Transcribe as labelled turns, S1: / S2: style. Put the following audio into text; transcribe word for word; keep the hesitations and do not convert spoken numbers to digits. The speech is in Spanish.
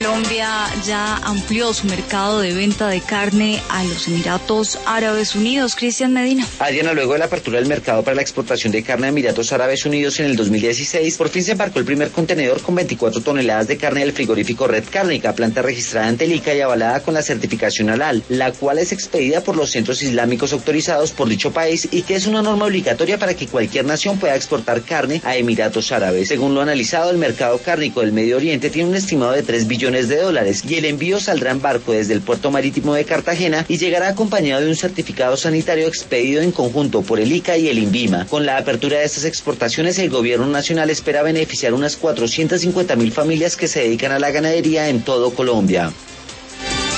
S1: Colombia ya amplió su mercado de venta de carne a los Emiratos Árabes Unidos. Cristian Medina.
S2: Adriana, luego de la apertura del mercado para la exportación de carne a Emiratos Árabes Unidos en el dos mil dieciséis, por fin se embarcó el primer contenedor con veinticuatro toneladas de carne del frigorífico Red Cárnica, planta registrada ante el I C A y avalada con la certificación halal, la cual es expedida por los centros islámicos autorizados por dicho país y que es una norma obligatoria para que cualquier nación pueda exportar carne a Emiratos Árabes. Según lo analizado, el mercado cárnico del Medio Oriente tiene un estimado de tres billones de dólares y el envío saldrá en barco desde el puerto marítimo de Cartagena y llegará acompañado de un certificado sanitario expedido en conjunto por el I C A y el INVIMA. Con la apertura de estas exportaciones, el gobierno nacional espera beneficiar unas cuatrocientas cincuenta mil familias que se dedican a la ganadería en todo Colombia.